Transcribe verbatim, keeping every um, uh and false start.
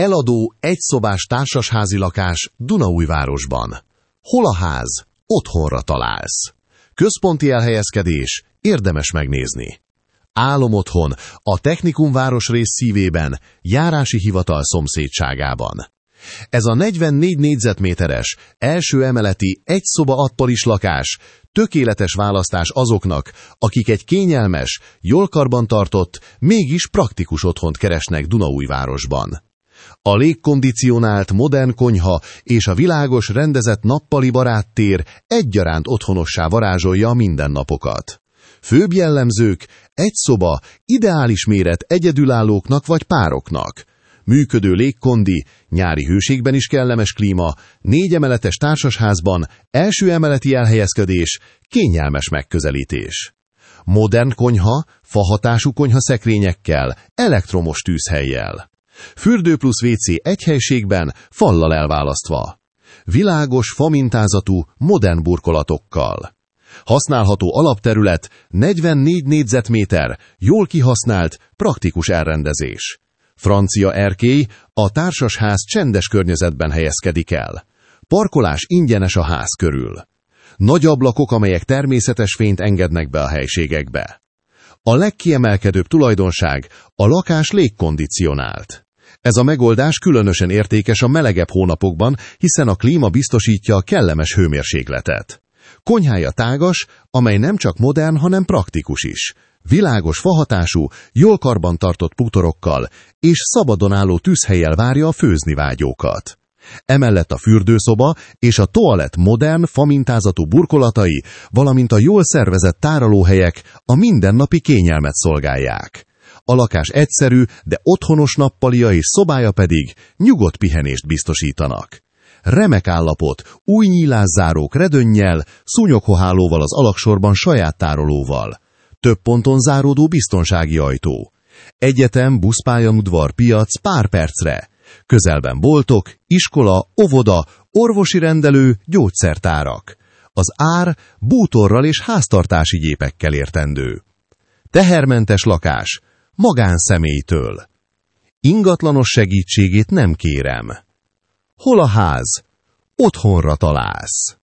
Eladó egyszobás társasházi lakás Dunaújvárosban. Hol a ház? Otthonra találsz. Központi elhelyezkedés, érdemes megnézni. Álomotthon, a Technikum városrész szívében, járási hivatal szomszédságában. Ez a negyvennégy négyzetméteres, első emeleti, egy szoba atpalis lakás tökéletes választás azoknak, akik egy kényelmes, jól karbantartott, mégis praktikus otthont keresnek Dunaújvárosban. A légkondicionált modern konyha és a világos rendezett nappali baráttér egyaránt otthonossá varázsolja a mindennapokat. Főbb jellemzők: egy szoba, ideális méret egyedülállóknak vagy pároknak. Működő légkondi, nyári hőségben is kellemes klíma, négy emeletes társasházban, első emeleti elhelyezkedés, kényelmes megközelítés. Modern konyha, fahatású konyhaszekrényekkel, elektromos tűzhellyel. Fürdő plusz vé cé egy helységben, fallal elválasztva. Világos, famintázatú, modern burkolatokkal. Használható alapterület, negyvennégy négyzetméter, jól kihasznált, praktikus elrendezés. Francia erkély, a társasház csendes környezetben helyezkedik el. Parkolás ingyenes a ház körül. Nagy ablakok, amelyek természetes fényt engednek be a helységekbe. A legkiemelkedőbb tulajdonság: a lakás légkondicionált. Ez a megoldás különösen értékes a melegebb hónapokban, hiszen a klíma biztosítja a kellemes hőmérsékletet. Konyhája tágas, amely nem csak modern, hanem praktikus is. Világos fahatású, jól karbantartott bútorokkal és szabadon álló tűzhellyel várja a főzni vágyókat. Emellett a fürdőszoba és a toalett modern, famintázatú burkolatai, valamint a jól szervezett tárolóhelyek a mindennapi kényelmet szolgálják. A lakás egyszerű, de otthonos nappalia és szobája pedig nyugodt pihenést biztosítanak. Remek állapot, új nyílászárók redönnyel, szúnyoghohálóval az alaksorban saját tárolóval. Több ponton záródó biztonsági ajtó. Egyetem, buszpályaudvar, piac pár percre. Közelben boltok, iskola, óvoda, orvosi rendelő, gyógyszertárak. Az ár bútorral és háztartási gépekkel értendő. Tehermentes lakás, magánszemélytől. Ingatlanos segítségét nem kérem. Hol a ház? Otthonra találsz.